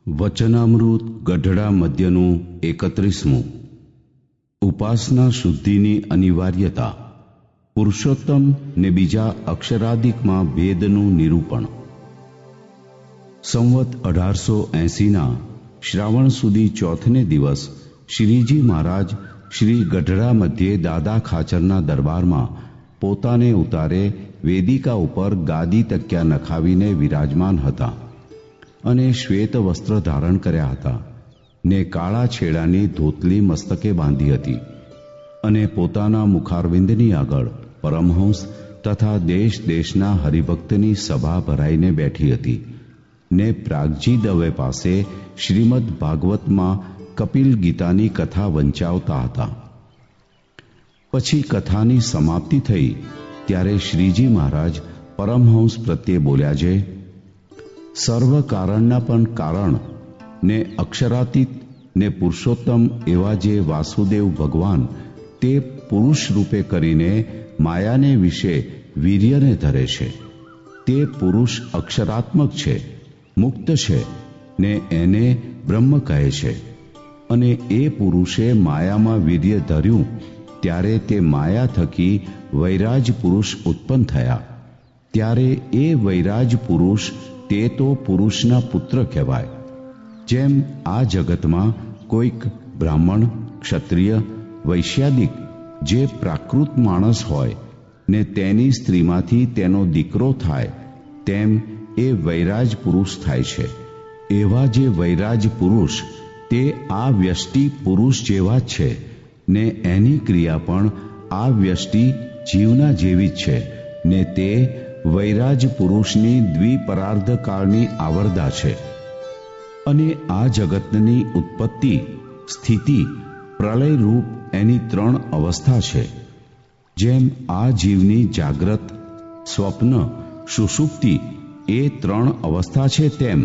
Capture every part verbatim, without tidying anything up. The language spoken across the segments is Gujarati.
વચનામૃત ગઢડા મધ્યનું એકત્રીસમું. ઉપાસના શુદ્ધિની અનિવાર્યતા. પુરુષોત્તમ ને બીજા અક્ષરાદિકમાં ભેદનું નિરૂપણ. સંવત અઢારસો એંસીના શ્રાવણ સુધી ચોથને દિવસ શ્રીજી મહારાજ શ્રી ગઢડા મધ્યે દાદા ખાચરના દરબારમાં પોતાને ઉતારે વેદિકા ઉપર ગાદી તક્યા નખાવીને વિરાજમાન હતા અને શ્વેત વસ્ત્ર ધારણ કર્યા હતા ને કાળા છેડાની ધોતલી મસ્તકે બાંધી હતી અને પોતાના મુખારવિંદની આગળ પરમહંસ તથા દેશ દેશના હરિભક્તની સભા ભરાઈને બેઠી હતી ને પ્રાગજી દવે પાસે શ્રીમદ ભાગવતમાં કપિલ ગીતાની કથા વંચાવતા હતા. પછી કથાની સમાપ્તિ થઈ ત્યારે શ્રીજી મહારાજ પરમહંસ પ્રત્યે બોલ્યા છે, સર્વ કારણના પણ કારણ ને અક્ષરાતીત ને પુરુષોત્તમ એવા જે વાસુદેવ ભગવાન તે પુરુષ રૂપે કરીને માયાને વિશે વીર્યને ધરે છે. તે પુરુષ અક્ષરાત્મક છે, મુક્ત છે ને એને બ્રહ્મ કહે છે. અને એ પુરુષે માયામાં વીર્ય ધર્યું ત્યારે તે માયા થકી વૈરાજ પુરુષ ઉત્પન્ન થયા. ત્યારે એ વૈરાજ પુરુષ તે તો પુરુષના પુત્ર કહેવાય. જેમ આ જગતમાં કોઈક બ્રાહ્મણ, ક્ષત્રિય, વૈશ્યાદિક જે પ્રાકૃત માણસ હોય ને તેની સ્ત્રીમાંથી તેનો દીકરો થાય, તેમ એ વૈરાજ પુરુષ થાય છે. એવા જે વૈરાજ પુરુષ તે આ વ્યષ્ટિ પુરુષ જેવા જ છે ને એની ક્રિયા પણ આ વ્યષ્ટિ જીવના જેવી જ છે ને તે વૈરાજ પુરુષની દ્વિપરાર્ધ કાળની આવરદા છે. અને આ જગતની ઉત્પત્તિ, સ્થિતિ, પ્રલય રૂપ એની ત્રણ અવસ્થા છે. જેમ આ જીવની જાગ્રત, સ્વપ્ન, સુષુપ્તિ એ ત્રણ અવસ્થા છે તેમ.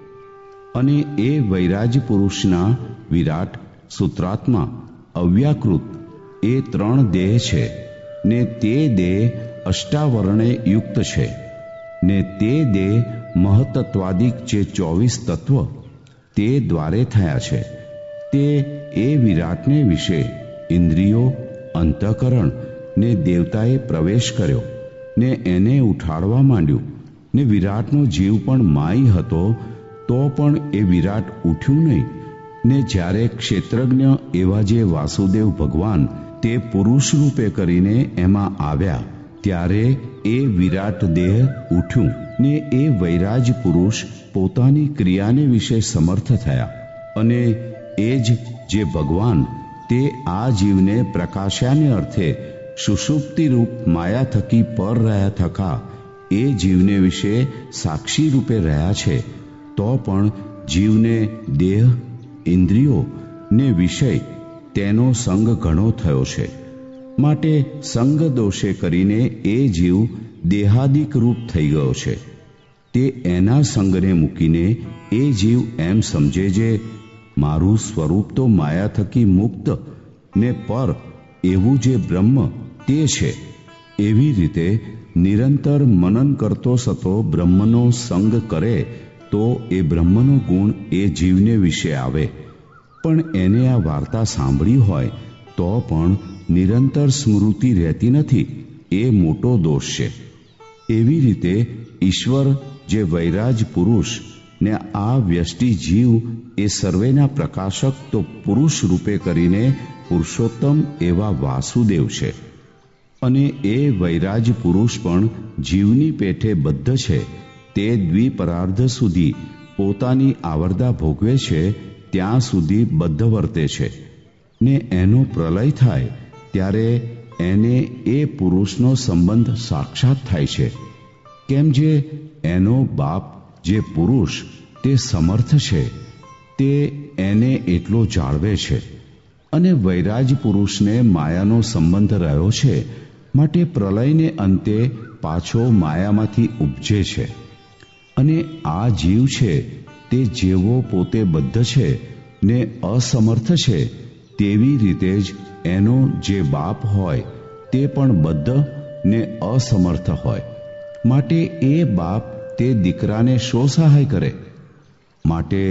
અને એ વૈરાજ પુરુષના વિરાટ, સૂત્રાત્મા, અવ્યાકૃત એ ત્રણ દેહ છે ને તે દેહ અષ્ટાવરણે યુક્ત છે ને તે દેહ મહતત્વાદિક જે ચોવીસ તત્વ તે દ્વારે થયા છે. તે એ વિરાટને વિશે ઇન્દ્રિયો, અંતઃકરણ ને દેવતાએ પ્રવેશ કર્યો ને એને ઉઠાડવા માંડ્યું ને વિરાટનો જીવ પણ માય હતો તો પણ એ વિરાટ ઉઠ્યું નહીં. ને જ્યારે ક્ષેત્રજ્ઞ એવા જે વાસુદેવ ભગવાન તે પુરુષ રૂપે કરીને એમાં આવ્યા ત્યારે એ વિરાટ દેહ ઉઠ્યું ને એ વૈરાજ પુરુષ પોતાની ક્રિયાને વિશે સમર્થ થયા. અને એ જ જે ભગવાન તે આ જીવને પ્રકાશ્યાને અર્થે સુષુપ્તિ રૂપ માયા થકી પર રહ્યા થકા એ જીવને વિશે સાક્ષી રૂપે રહ્યા છે, તો પણ જીવને દેહ, ઇન્દ્રિયો ને વિષય તેનો સંગ ઘણો થયો છે. માટે સંગ દોષે કરીને એ જીવ દેહાદિક રૂપ થઈ ગયો છે. તે એના સંગને મૂકીને એ જીવ એમ સમજે છે મારું સ્વરૂપ તો માયા થકી મુક્ત ને પર એવું જે બ્રહ્મ તે છે. એવી રીતે નિરંતર મનન કરતો સતો બ્રહ્મનો સંગ કરે તો એ બ્રહ્મનો ગુણ એ જીવને વિશે આવે. પણ એને આ વાર્તા સાંભળી હોય તો પણ નિરંતર સ્મૃતિ રહેતી નથી, એ મોટો દોષ છે. એવી રીતે ઈશ્વર જે વૈરાજ પુરુષ ને આ વ્યષ્ટિ જીવ એ સર્વેના પ્રકાશક તો પુરુષ રૂપે કરીને પુરુષોત્તમ એવા વાસુદેવ છે. અને એ વૈરાજ પુરુષ પણ જીવની પેઠે બદ્ધ છે. તે દ્વિપરાર્ધ સુધી પોતાની આવરદા ભોગવે છે ત્યાં સુધી બદ્ધ વર્તે છે ને એનો પ્રલય થાય ત્યારે એને એ પુરુષનો સંબંધ સાક્ષાત થાય છે. કેમ જે એનો બાપ જે પુરુષ તે સમર્થ છે તે એને એટલો જાળવે છે. અને વૈરાજ પુરુષને માયાનો સંબંધ રહ્યો છે માટે પ્રલયને અંતે પાછો માયામાંથી ઉપજે છે. અને આ જીવ છે તે જેવો પોતે બદ્ધ છે ને અસમર્થ છે તેવી રીતે જ એનો જે બાપ હોય તે પણ બદ્ધ ને અસમર્થ હોય. માટે એ બાપ તે દીકરાને શો સહાય કરે? માટે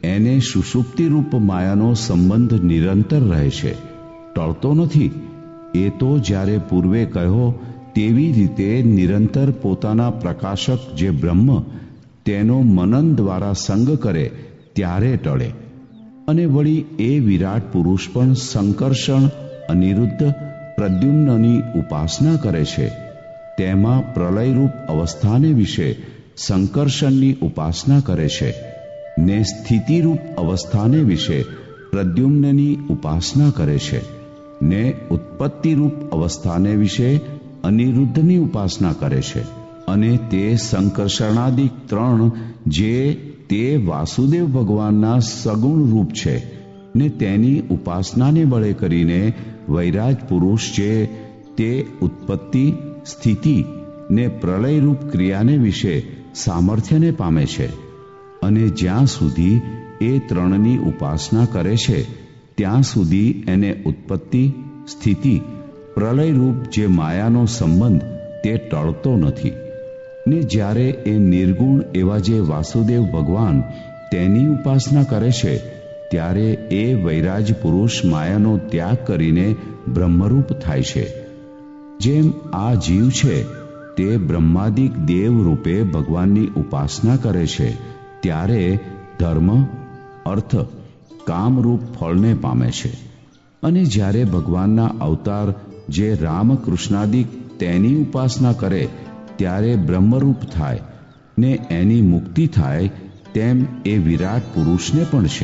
એને સુષુપ્તિરૂપ માયાનો સંબંધ નિરંતર રહે છે, ટળતો નથી. એ તો જ્યારે પૂર્વે કહ્યો તેવી રીતે નિરંતર પોતાના પ્રકાશક જે બ્રહ્મ તેનો મનન દ્વારા સંગ કરે ત્યારે ટળે. અને વળી એ વિરાટ પુરુષ પણ સંકર્ષણ અનિરુદ્ધ પ્રદ્યુમ્નની ઉપાસના કરે છે. તેમાં પ્રલયરૂપ અવસ્થાને વિશે સંકર્ષણની ઉપાસના કરે છે, ને સ્થિતિરૂપ અવસ્થાને વિશે પ્રદ્યુમ્નની ઉપાસના કરે છે, ને ઉત્પત્તિરૂપ અવસ્થાને વિશે અનિરુદ્ધની ઉપાસના કરે છે. અને તે સંકર્ષણાદિક ત્રણ જે તે વાસુદેવ ભગવાનના સગુણ રૂપ છે, ને તેની ઉપાસનાને બળે કરીને વૈરાજ પુરુષ જે તે ઉત્પત્તિ, સ્થિતિ ને પ્રલયરૂપ ક્રિયાને વિશે સામર્થ્યને પામે છે. અને જ્યાં સુધી એ ત્રણની ઉપાસના કરે છે ત્યાં સુધી એને ઉત્પત્તિ, સ્થિતિ, પ્રલયરૂપ જે માયાનો સંબંધ તે ટળતો નથી. ને જ્યારે એ નિર્ગુણ એવા જે વાસુદેવ ભગવાન તેની ઉપાસના કરે છે ત્યારે એ વૈરાજ પુરુષ માયાનો ત્યાગ કરીને બ્રહ્મરૂપ થાય છે. જેમ આ જીવ છે તે બ્રહ્માદિક દેવ રૂપે ભગવાનની ઉપાસના કરે છે ત્યારે ધર્મ, અર્થ, કામરૂપ ફળને પામે છે. અને જ્યારે ભગવાનના અવતાર જે રામકૃષ્ણાદિક તેની ઉપાસના કરે ત્યારે બ્રહ્મરૂપ થાય ને એની મુક્તિ થાય, તેમ એ વિરાટ પુરુષને પણ છે.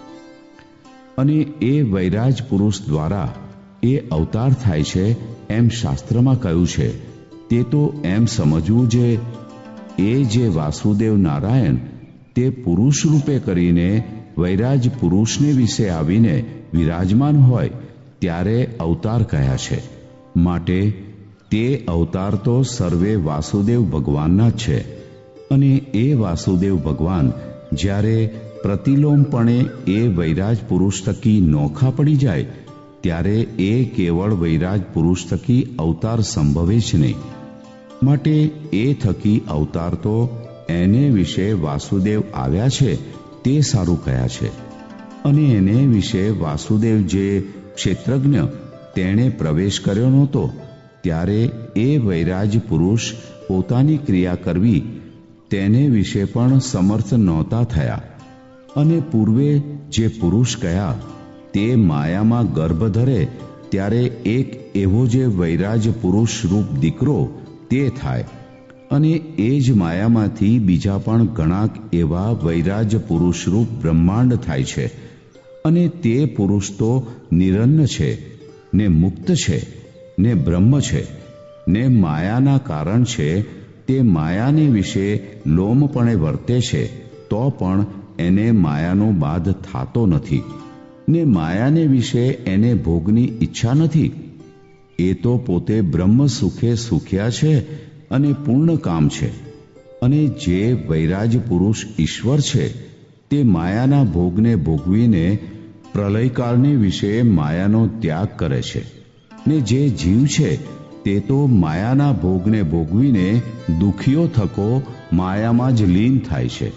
અને એ વૈરાજ પુરુષ દ્વારા એ અવતાર થાય છે એમ શાસ્ત્રમાં કહ્યું છે. તે તો એમ સમજવું જે એ જે વાસુદેવ નારાયણ તે પુરુષ રૂપે કરીને વૈરાજ પુરુષને વિશે આવીને વિરાજમાન હોય ત્યારે અવતાર કહ્યા છે. માટે તે અવતાર તો સર્વે વાસુદેવ ભગવાનના જ છે. અને એ વાસુદેવ ભગવાન જ્યારે પ્રતિલોમપણે એ વૈરાજ પુરુષ થકી નોખા પડી જાય ત્યારે એ કેવળ વૈરાજ પુરુષ થકી અવતાર સંભવે જ નહીં. માટે એ થકી અવતાર તો એને વિશે વાસુદેવ આવ્યા છે તે સારું કહ્યા છે. અને એને વિશે વાસુદેવ જે ક્ષેત્રજ્ઞ તેણે પ્રવેશ કર્યો નહોતો ત્યારે એ વૈરાજ પુરુષ પોતાની ક્રિયા કરવી તેને વિશે પણ સમર્થ નહોતા થયા. અને પૂર્વે જે પુરુષ કયા તે માયામાં ગર્ભ ધરે ત્યારે એક એવો જે વૈરાજ પુરુષ રૂપ દીકરો તે થાય. અને એ જ માયામાંથી બીજા પણ ઘણાક એવા વૈરાજ પુરુષ રૂપ બ્રહ્માંડ થાય છે. અને તે પુરુષ તો નિરન્ન છે, ને મુક્ત છે, ને બ્રહ્મ છે, ને માયાના કારણ છે. તે માયાને વિશે લોમપણે વર્તે છે તો પણ એને માયાનો બાધ થાતો નથી, ને માયાને વિશે એને ભોગની ઈચ્છા નથી. એ તો પોતે બ્રહ્મ સુખે સુખ્યા છે અને પૂર્ણ કામ છે. અને જે વૈરાજ પુરુષ ઈશ્વર છે તે માયાના ભોગને ભોગવીને પ્રલયકાળને વિશે માયાનો ત્યાગ કરે છે. ને જે જીવ છે તે તો માયાના ભોગને ભોગવીને દુખીઓ થકો માયામાં જ લીન થાય છે.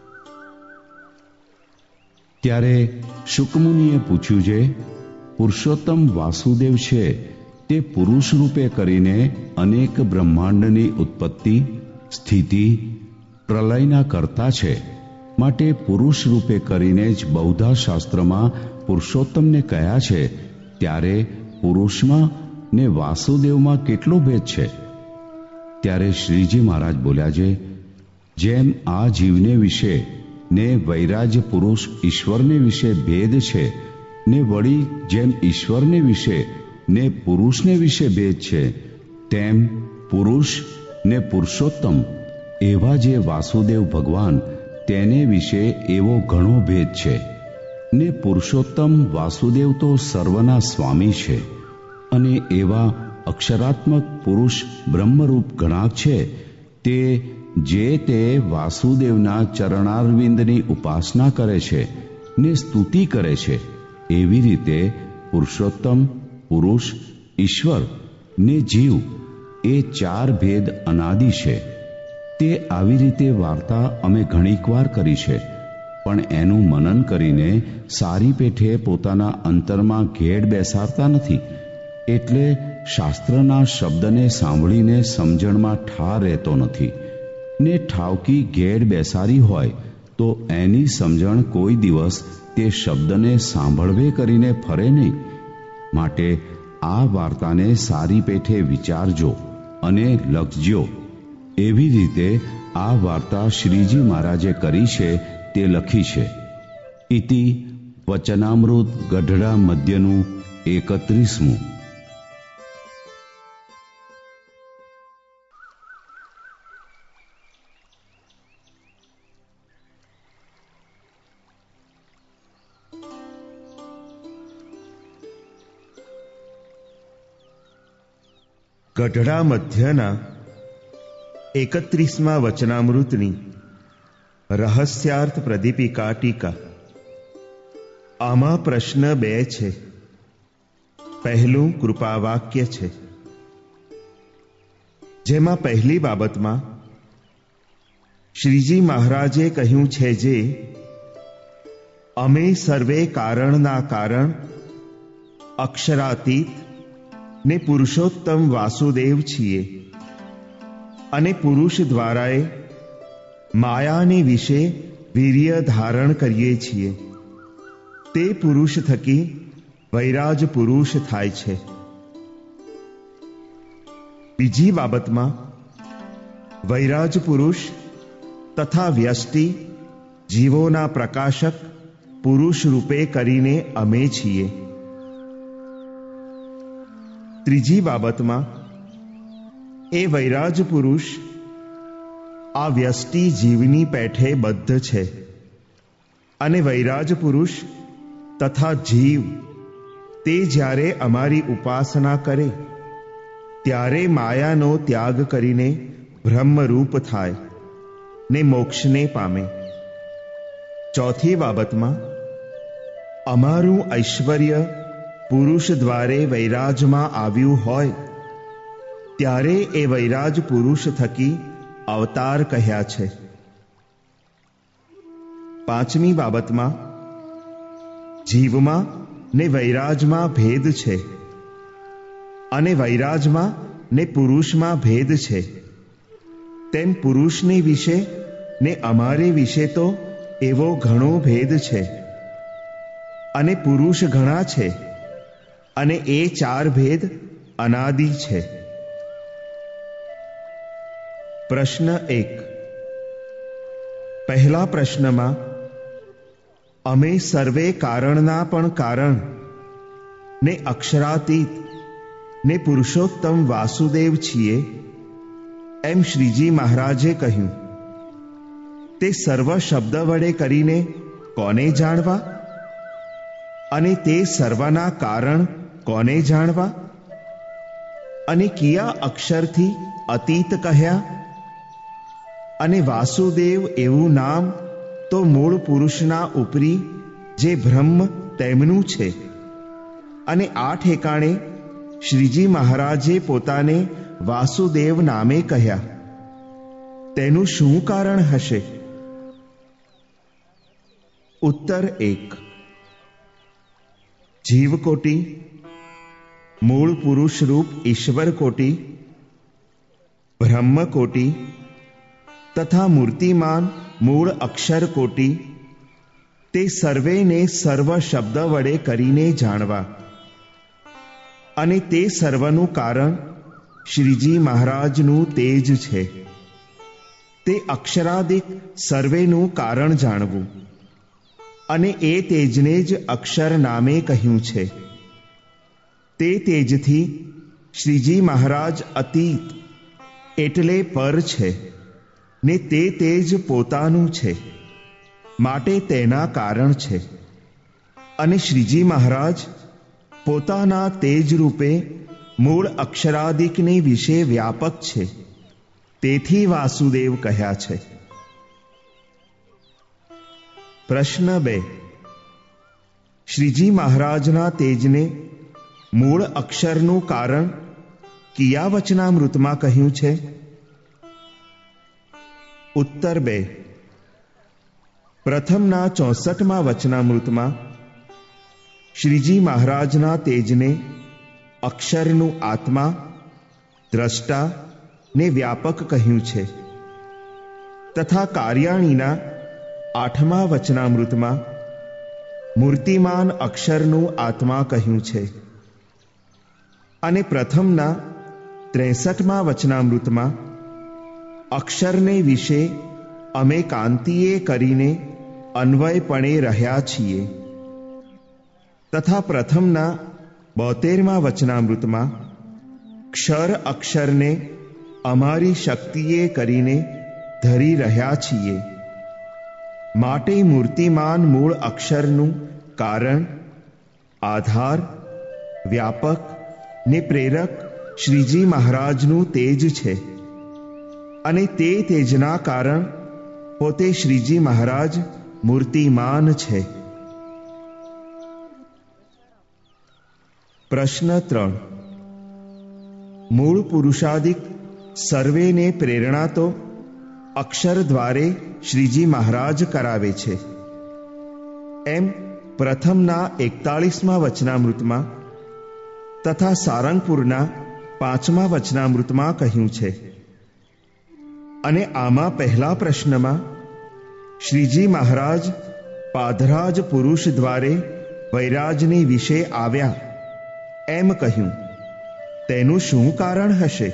ત્યારે શુકમુનિએ પૂછ્યું જે પુરુષોત્તમ વાસુદેવ છે તે પુરુષ રૂપે કરીને અનેક બ્રહ્માંડની ઉત્પત્તિ, સ્થિતિ, પ્રલયના કરતા છે. માટે પુરુષ રૂપે કરીને જ બૌદ્ધા શાસ્ત્રમાં પુરુષોત્તમને કહ્યા છે. ત્યારે પુરુષમાં ને વાસુદેવમાં કેટલો ભેદ છે? ત્યારે શ્રીજી મહારાજ બોલ્યા છે, જેમ આ જીવને વિશે ને વૈરાજ પુરુષ ઈશ્વરને વિશે ભેદ છે, ને વળી જેમ ઈશ્વરને વિશે ને પુરુષને વિશે ભેદ છે, તેમ પુરુષ ને પુરુષોત્તમ એવા જે વાસુદેવ ભગવાન તેને વિશે એવો ઘણો ભેદ છે. ને પુરુષોત્તમ વાસુદેવ તો સર્વના સ્વામી છે. અને એવા અક્ષરાત્મક પુરુષ બ્રહ્મરૂપ ગણાક છે તે જે તે વાસુદેવના ચરણારવિંદની ઉપાસના કરે છે ને સ્તુતિ કરે છે. એવી રીતે પુરુષોત્તમ, પુરુષ, ઈશ્વર ને જીવ એ ચાર ભેદ અનાદિ છે. તે આવી રીતે વાર્તા અમે ઘણીક વાર કરી છે. પણ એનું મનન કરીને સારી પેઠે પોતાના અંતરમાં ઘેડ બેસાડતા નથી. એટલે શાસ્ત્રના શબ્દને સાંભળીને સમજણમાં ઠાર રહેતો નથી ને ઠાવકી ઘેડ બેસારી હોય તો એની સમજણ કોઈ દિવસ તે શબ્દને સાંભળવે કરીને ફરે નહીં. માટે આ વાર્તાને સારી પેઠે વિચારજો અને લખજો. એવી રીતે આ વાર્તા શ્રીજી મહારાજે કરી છે તે લખી છે. ઇતિ વચનામૃત ગઢડા મધ્યનું એકત્રીસમું. ગઢડા મધ્યના એકત્રીસમા વચનામૃતની રહસ્યાર્થ પ્રદીપિકા ટીકા. આમાં પ્રશ્ન બે છે. પહેલું કૃપાવાક્ય છે, જેમાં પહેલી બાબતમાં શ્રીજી મહારાજે કહ્યું છે જે અમે સર્વે કારણના કારણ અક્ષરાતીત ને પુરુષોત્તમ વાસુદેવ છીએ અને પુરુષ દ્વારાએ માયાને વિશે વીર્ય ધારણ કરીએ છીએ. તે પુરુષ થકી વૈરાજ પુરુષ થાય છે. બીજી બાબતમાં વૈરાજ પુરુષ તથા વ્યષ્ટિ જીવોના પ્રકાશક પુરુષ રૂપે કરીને અમે છીએ. ત્રીજી બાબતમાં એ વૈરાજ પુરુષ આ વ્યષ્ટિ જીવની પેઠે બદ્ધ છે અને વૈરાજ પુરુષ તથા જીવ તે જ્યારે અમારી ઉપાસના કરે ત્યારે માયાનો ત્યાગ કરીને બ્રહ્મરૂપ થાય ને મોક્ષને પામે. ચોથી બાબતમાં અમારું ઐશ્વર્ય પુરુષ દ્વારે વૈરાજમાં આવ્યું હોય ત્યારે એ વૈરાજ પુરુષ થકી અવતાર કહ્યા છે. પાંચમી બાબતમાં જીવમાં ને વૈરાજમાં ભેદ છે અને વૈરાજમાં ને પુરુષમાં ભેદ છે. તેમ પુરુષને વિશે ને અમારે વિશે તો એવો ઘણો ભેદ છે અને પુરુષ ઘણા છે અને એ ચાર ભેદ અનાદિ છે. પ્રશ્ન એક. પહેલા પ્રશ્નમાં અમે સર્વે કારણના પણ કારણ ને અક્ષરાતીત ને પુરુષોત્તમ વાસુદેવ છીએ એમ શ્રીજી મહારાજે કહ્યું. તે સર્વ શબ્દ વડે કરીને કોને જાણવા અને તે સર્વના કારણ કોને જાણવા અને કયા અક્ષરથી અતીત કહ્યા અને વાસુદેવ એવું નામ તો મૂળ પુરુષના ઉપરી જે બ્રહ્મ તેમનું છે અને આ ઠેકાણે શ્રીજી મહારાજે પોતાને વાસુદેવ નામે કહ્યા. તેનું શું કારણ હશે? ઉત્તર એક. જીવકોટી, મૂળ પુરુષ રૂપ ઈશ્વર કોટી, બ્રહ્મકોટી તથા મૂર્તિમાન મૂળ અક્ષર કોટી તે સર્વેને સર્વ શબ્દ વડે કરીને જાણવા અને તે સર્વનું કારણ શ્રીજી મહારાજનું તેજ છે. તે અક્ષરાદિક સર્વેનું કારણ જાણવું અને એ તેજને જ અક્ષર નામે કહ્યું છે. તે તેજથી શ્રીજી મહારાજ અતીત એટલે પર છે ને તે તેજ પોતાનું છે માટે તેના કારણ છે અને શ્રીજી મહારાજ પોતાના તેજ રૂપે મૂળ અક્ષરાદિકને વિશે વ્યાપક છે. તેથી વાસુદેવ કહ્યા છે. પ્રશ્ન બે. શ્રીજી મહારાજના તેજને મૂળ અક્ષરનું કારણ કયા વચનામૃતમાં કહ્યું છે? ઉત્તર બે. પ્રથમના ચોસઠમાં વચનામૃતમાં શ્રીજી મહારાજના તેજને અક્ષરનું આત્મા, દ્રષ્ટા ને વ્યાપક કહ્યું છે તથા કાર્યાણીના આઠમા વચનામૃતમાં મૂર્તિમાન અક્ષરનું આત્મા કહ્યું છે અને પ્રથમના ત્રેસઠમાં વચનામૃતમાં અક્ષરને વિશે અમે કાંતિએ કરીને અન્વયપણે રહ્યા છીએ તથા પ્રથમના બોતેરમા વચનામૃતમાં ક્ષર અક્ષરને અમારી શક્તિએ કરીને ધરી રહ્યા છીએ માટે મૂર્તિમાન મૂળ અક્ષરનું કારણ, આધાર, વ્યાપક ને પ્રેરક શ્રીજી મહારાજનું તેજ છે અને તે તેજના કારણ પોતે શ્રીજી મહારાજ મૂર્તિમાન છે. પ્રશ્ન ત્રણ. મૂળ પુરુષાદિક સર્વેને પ્રેરણા તો અક્ષર દ્વારે શ્રીજી મહારાજ કરાવે છે એમ પ્રથમના એકતાળીસમાં વચનામૃતમાં તથા સારંગપુરના પાંચમા વચનામૃતમાં કહ્યું છે અને આમાં પહેલા પ્રશ્નમાં શ્રીજી મહારાજ પાધરાજ પુરુષ દ્વારે વૈરાજને વિશે આવ્યા એમ કહ્યું. તેનું શું કારણ હશે?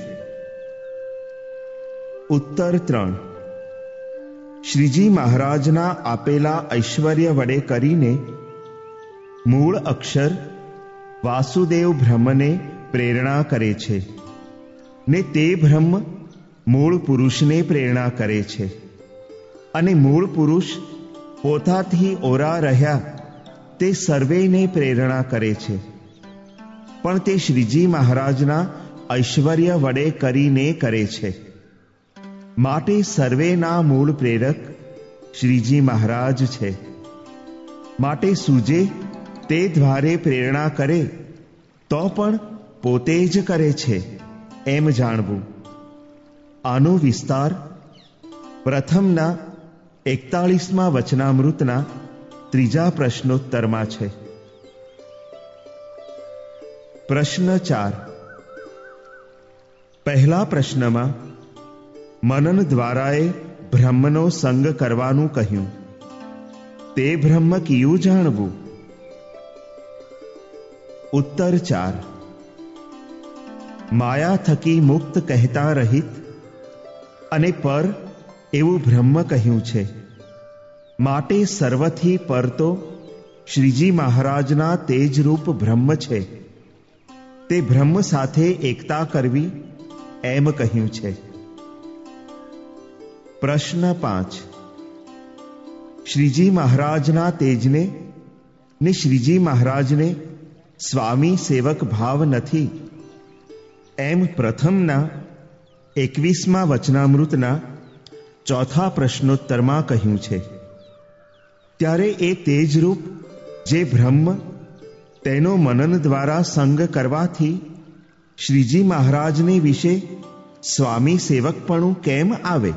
ઉત્તર ત્રણ. શ્રીજી મહારાજના આપેલા ઐશ્વર્ય વડે કરીને મૂળ અક્ષર વાસુદેવ બ્રહ્મને પ્રેરણા કરે છે ને તે બ્રહ્મ મૂળ પુરુષને પ્રેરણા કરે છે અને મૂળ પુરુષ પોતાથી ઓરા રહ્યા તે સર્વેને પ્રેરણા કરે છે પણ તે શ્રીજી મહારાજના ઐશ્વર્ય વડે કરીને કરે છે માટે સર્વેના મૂળ પ્રેરક શ્રીજી મહારાજ છે માટે સૂજે તે દ્વારે પ્રેરણા કરે તો પણ પોતે જ કરે છે એમ જાણવું. આનો વિસ્તાર પ્રથમના એકતાળીસમાં વચનામૃતના ત્રીજા પ્રશ્નોત્તરમાં છે. પ્રશ્ન ચાર. પહેલા પ્રશ્નમાં મનન દ્વારાએ બ્રહ્મનો સંગ કરવાનું કહ્યું. તે બ્રહ્મ કયું જાણવું? ઉત્તર ચાર. માયા થકી મુક્ત કહેતા રહિત અને પર એવું બ્રહ્મ કહ્યું છે માટે સર્વથી પર તો શ્રીજી મહારાજના તેજરૂપ બ્રહ્મ છે તે બ્રહ્મ સાથે એકતા કરવી એમ કહ્યું છે. પ્રશ્ન પાંચ. શ્રીજી મહારાજના તેજને ને શ્રીજી મહારાજને સ્વામી સેવક ભાવ નથી એમ પ્રથમના એકવીસમાં વચનામૃતના ચોથા પ્રશ્નોત્તરમાં કહ્યું છે. ત્યારે એ તેજરૂપ જે બ્રહ્મ તેનો મનન દ્વારા સંગ કરવાથી શ્રીજી મહારાજને વિશે સ્વામી સેવકપણું કેમ આવે?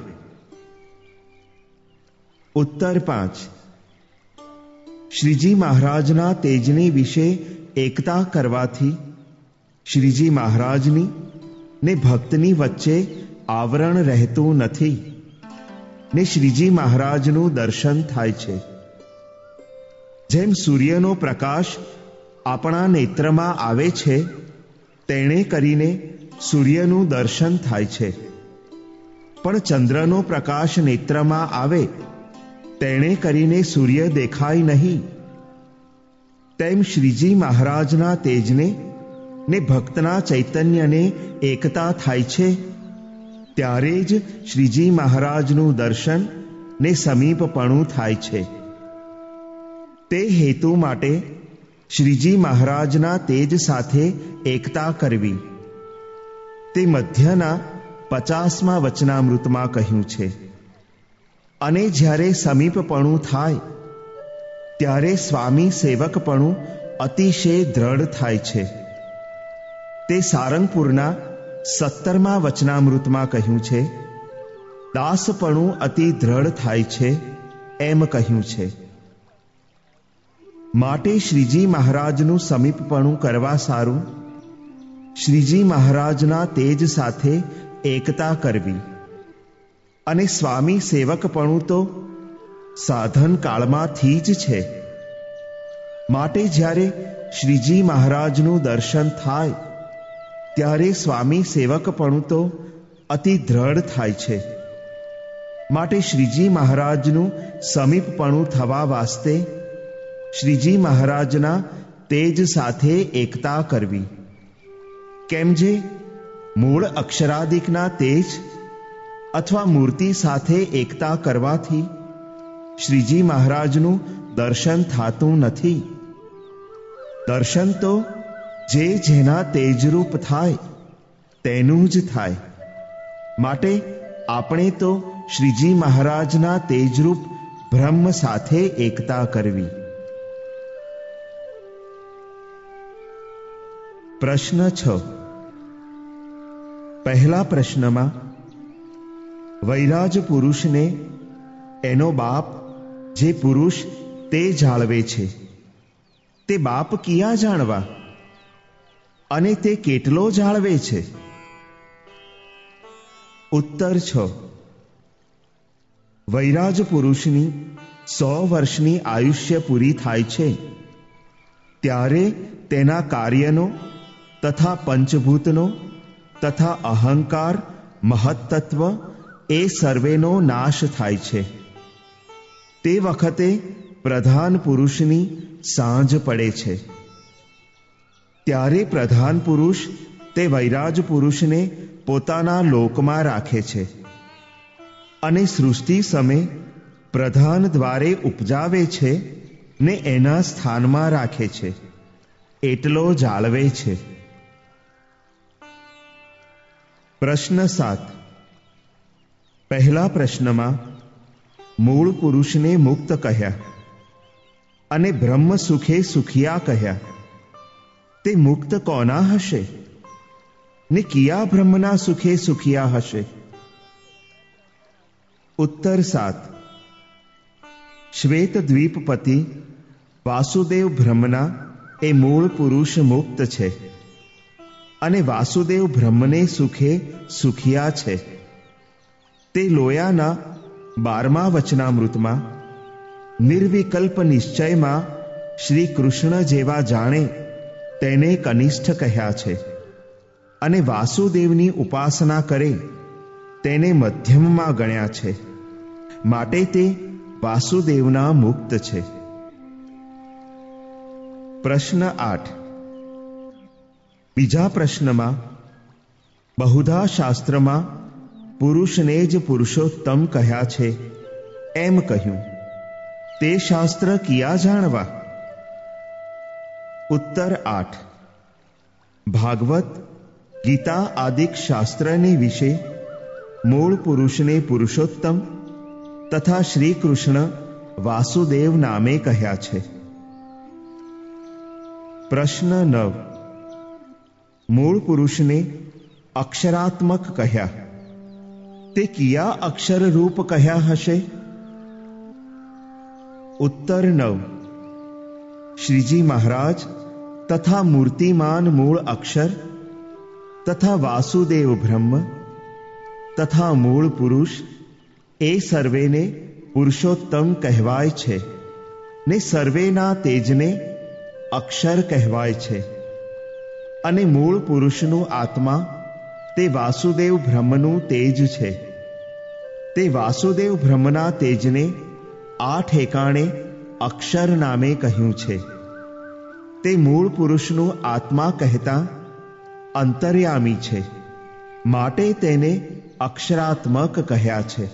ઉત્તર પાંચ. શ્રીજી મહારાજના તેજને વિશે એકતા કરવાથી શ્રીજી મહારાજની ને ભક્તની વચ્ચે આવરણ રહેતું નથી ને શ્રીજી મહારાજનું દર્શન થાય છે. જેમ સૂર્યનો પ્રકાશ આપણા નેત્રમાં આવે છે તેણે કરીને સૂર્યનું દર્શન થાય છે પણ ચંદ્રનો પ્રકાશ નેત્રમાં આવે તેણે કરીને સૂર્ય દેખાય નહીં. તેમ શ્રીજી મહારાજના તેજને ને ભક્તના ચૈતન્યને એકતા થાય છે ત્યારે જ શ્રીજી મહારાજનું દર્શન ને સમીપપણું થાય છે. તે હેતુ માટે શ્રીજી મહારાજના તેજ સાથે એકતા કરવી તે મધ્યના પચાસમાં વચનામૃતમાં કહ્યું છે. અને જ્યારે સમીપપણું થાય ત્યારે સ્વામી સેવકપણું અતિશય દ્રઢ થાય છે. તે સારંગપુરના સત્તરમાં વચનામૃતમાં કહ્યું છે. દાસપણું અતિ દ્રઢ થાય છે એમ કહ્યું છે. માટે શ્રીજી મહારાજનું સમીપપણું કરવા સારું શ્રીજી મહારાજના તેજ સાથે એકતા કરવી અને સ્વામી સેવકપણું તો સાધન કાળમાંથી જ છે. માટે જ્યારે શ્રીજી મહારાજનું દર્શન થાય ત્યારે સ્વામી સેવકપણું તો અતિ દ્રઢ થાય છે. માટે શ્રીજી મહારાજનું સમીપપણું થવા વાસ્તે શ્રીજી મહારાજના તેજ સાથે એકતા કરવી. કેમ જે મૂળ અક્ષરાદિકના તેજ અથવા મૂર્તિ સાથે એકતા કરવાથી શ્રીજી મહારાજનું દર્શન થાતું નથી. દર્શન તો જે જેના તેજરૂપ થાય તેનું જ થાય. માટે આપણે તો શ્રીજી મહારાજના તેજરૂપ બ્રહ્મ સાથે એકતા કરવી. પ્રશ્ન છ. પહેલા પ્રશ્નમાં વૈરાજ પુરુષને એનો બાપ જે પુરુષ તે જાળવે છે તે બાપ કિયા જાણવા અને તે કેટલો જાળવે છે? ઉત્તર છ. વૈરાજ પુરુષની સો વર્ષની આયુષ્ય પૂરી થાય છે ત્યારે તેના કાર્યનો તથા પંચભૂતનો તથા અહંકાર મહત્તત્વ એ સર્વેનો નાશ થાય છે. તે વખતે પ્રધાન પુરુષની સાંજ પડે છે. ત્યારે પ્રધાન પુરુષ તે વૈરાજ પુરુષને પોતાના લોકમાં રાખે છે અને સૃષ્ટિ સમય પ્રધાન દ્વારે ઉપજાવે છે ને એના સ્થાનમાં રાખે છે, એટલો જાળવે છે. પ્રશ્ન સાત. પહેલા પ્રશ્નમાં મૂળ પુરુષને મુક્ત કહ્યા અને બ્રહ્મ સુખે સુખિયા કહ્યા. તે મુક્ત કોના હશે ને કિયા બ્રહ્મના સુખે સુખિયા હશે? ઉત્તર સાત. શ્વેત દ્વીપપતિ વાસુદેવ બ્રહ્મના એ મૂળ પુરુષ મુક્ત છે અને વાસુદેવ બ્રહ્મને સુખે સુખિયા છે. તે લોયાના બારમા વચનામૃતમાં નિર્વિકલ્પ નિશ્ચયમાં શ્રી કૃષ્ણ જેવા જાણે તેને કનિષ્ઠ કહ્યા છે અને વાસુદેવની ઉપાસના કરે તેને મધ્યમમાં ગણ્યા છે. માટે તે વાસુદેવના મુક્ત છે. પ્રશ્ન આઠ. બીજા પ્રશ્નમાં બહુધા શાસ્ત્રમાં પુરુષને જ પુરુષોત્તમ કહ્યા છે એમ કહ્યું. તે શાસ્ત્ર કિયા જાણવા? ઉત્તર આઠ. ભાગવત ગીતા આદિક શાસ્ત્રને વિશે મૂળ પુરુષને પુરુષોત્તમ તથા શ્રી કૃષ્ણ વાસુદેવ નામે કહ્યા છે. પ્રશ્ન નવ. મૂળ પુરુષને અક્ષરાત્મક કહ્યા. તે કિયા અક્ષર રૂપ કહ્યા હશે? ઉત્તર નવ. શ્રીજી મહારાજ તથા મૂર્તિમાન મૂળ અક્ષર તથા વાસુદેવ બ્રહ્મ તથા મૂળ પુરુષ એ સર્વેને પુરુષોત્તમ કહેવાય છે ને સર્વેના તેજને અક્ષર કહેવાય છે. અને મૂળ પુરુષનું આત્મા તે વાસુદેવ બ્રહ્મનું તેજ છે. તે વાસુદેવ બ્રહ્મના તેજને આ ઠેકાણે અક્ષર નામે કહ્યું છે. તે મૂળ પુરુષનું આત્મા કહેતા અંતર્યામી છે, માટે તેને અક્ષરાત્મક કહ્યા છે.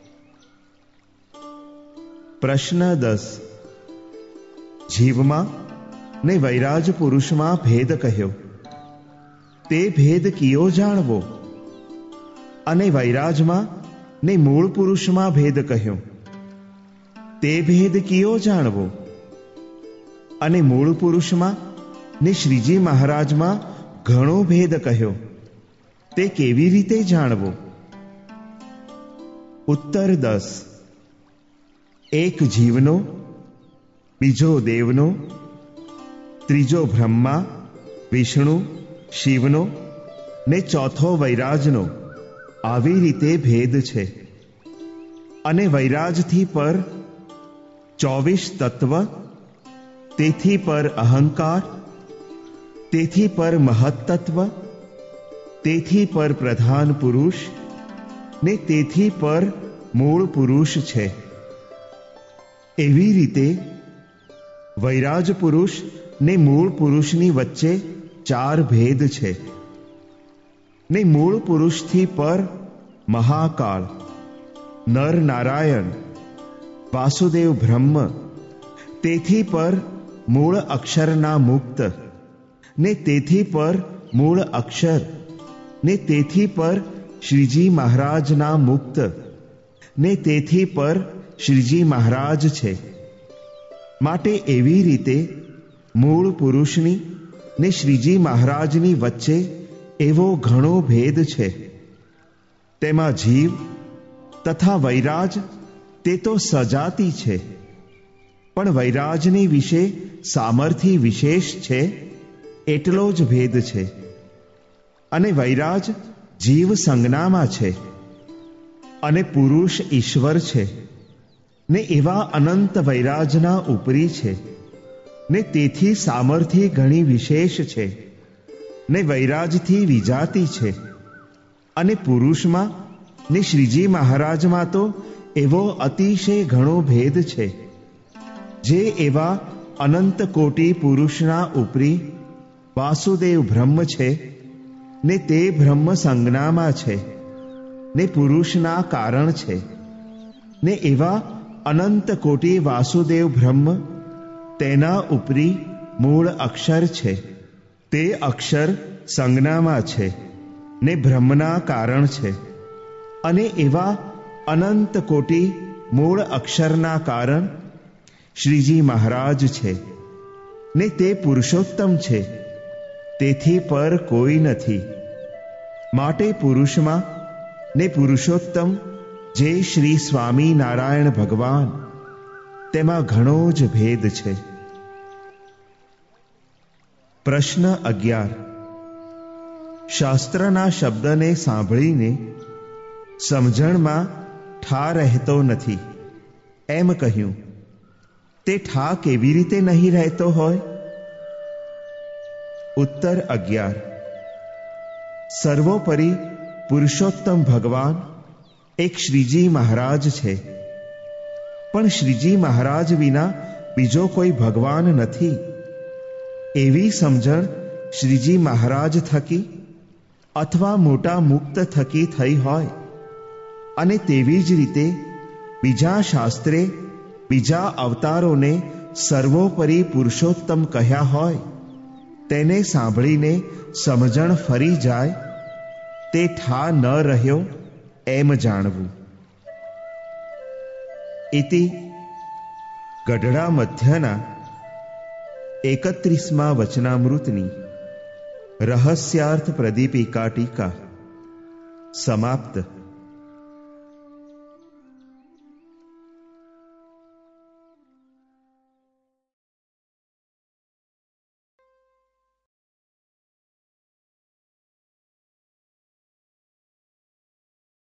પ્રશ્ન દસ. જીવમાં ને વૈરાજ પુરુષમાં ભેદ કહ્યો. તે ભેદ કિયો જાણવો? અને વૈરાજમાં ને મૂળ પુરુષમાં ભેદ કહ્યો. તે ભેદ કિયો જાણવો? અને મૂળ પુરુષમાં ને શ્રીજી મહારાજમાં ઘણો ભેદ કહ્યો. તે કેવી રીતે જાણવો? ઉત્તર દસ. એક જીવનો, બીજો દેવનો, ત્રીજો બ્રહ્મા, વિષ્ણુ, શિવનો ને ચોથો વૈરાજનો, આવી રીતે ભેદ છે. અને વૈરાજથી પર ચોવીસ તત્વ, તેથી પર અહંકાર, તેથી પર મહત્તત્વ, તેથી પર પ્રધાન પુરુષ ને તેથી પર મૂળ પુરુષ છે. એવી રીતે વૈરાજ પુરુષ ને મૂળ પુરુષની વચ્ચે ચાર ભેદ છે. ને મૂળ પુરુષથી પર મહાકાળ, નર નારાયણ, વાસુદેવ બ્રહ્મ, તેથી પર મૂળ અક્ષરના મુક્ત ને તેથી પર મૂળ અક્ષર ને તેથી પર શ્રીજી મહારાજના મુક્ત ને તેથી પર શ્રીજી મહારાજ છે. માટે એવી રીતે મૂળ પુરુષની ને શ્રીજી મહારાજની વચ્ચે એવો ઘણો ભેદ છે. તેમાં જીવ તથા વૈરાજ તે તો સજાતિ છે, પણ વૈરાજની વિશે સામર્થ્ય વિશેષ છે એટલો જ ભેદ છે. અને વૈરાજ જીવ સંજ્ઞામાં છે અને પુરુષ ઈશ્વર છે ને એવા અનંત વૈરાજના ઉપરી છે ને તેથી સામર્થ્ય ઘણી વિશેષ છે ને વૈરાજથી વિજાતિ છે. અને પુરુષમાં ને શ્રીજી મહારાજમાં તો એવો અતિશય ઘણો ભેદ છે. જે એવા અનંત કોટી પુરુષના ઉપરી વાસુદેવ બ્રહ્મ છે ને તે બ્રહ્મ સંજ્ઞામાં છે ને પુરુષના કારણ છે. ને એવા અનંત કોટી વાસુદેવ બ્રહ્મ તેના ઉપરી મૂળ અક્ષર છે. તે અક્ષર સંજ્ઞામાં છે ને બ્રહ્મના કારણ છે. અને એવા અનંત કોટી મૂળ અક્ષરના કારણ શ્રીજી મહારાજ છે ને તે પુરુષોત્તમ છે, તેથી પર કોઈ નથી. માટે પુરુષમાં ને પુરુષોત્તમ જે શ્રી સ્વામી નારાયણ ભગવાન, તેમાં ઘણો જ ભેદ છે. પ્રશ્ન અગિયાર. શાસ્ત્રના શબ્દને સાંભળીને સમજણમાં ઠા રહેતો નથી એમ કહ્યું, તે ઠા કેવી રીતે નહીં રહેતો હોય? ઉત્તર અગિયાર. સર્વોપરી પુરુષોત્તમ ભગવાન એક શ્રીજી મહારાજ છે, પણ શ્રીજી મહારાજ વિના બીજો કોઈ ભગવાન નથી. એવી સમજણ શ્રીજી મહારાજ થકી અથવા મોટા મુક્ત થકી થઈ હોય, અને તેવી જ રીતે બીજા શાસ્ત્રે બીજા અવતારોને સર્વોપરી પુરુષોત્તમ કહ્યા હોય, તેને સાંભળીને સમજણ ફરી જાય, તે ઠા ન રહ્યો એમ જાણવું. ઇતિ ગઢડા મધ્યના એકત્રીસમા વચનામૃતની રહસ્યાર્થ પ્રદીપિકા ટીકા સમાપ્ત.